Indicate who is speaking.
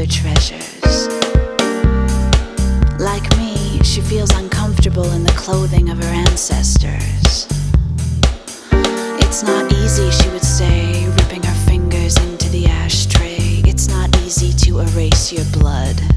Speaker 1: other treasures. Like me, she feels uncomfortable in the clothing of her ancestors. It's not easy, she would say, ripping her fingers into the ashtray. It's not easy to erase your blood.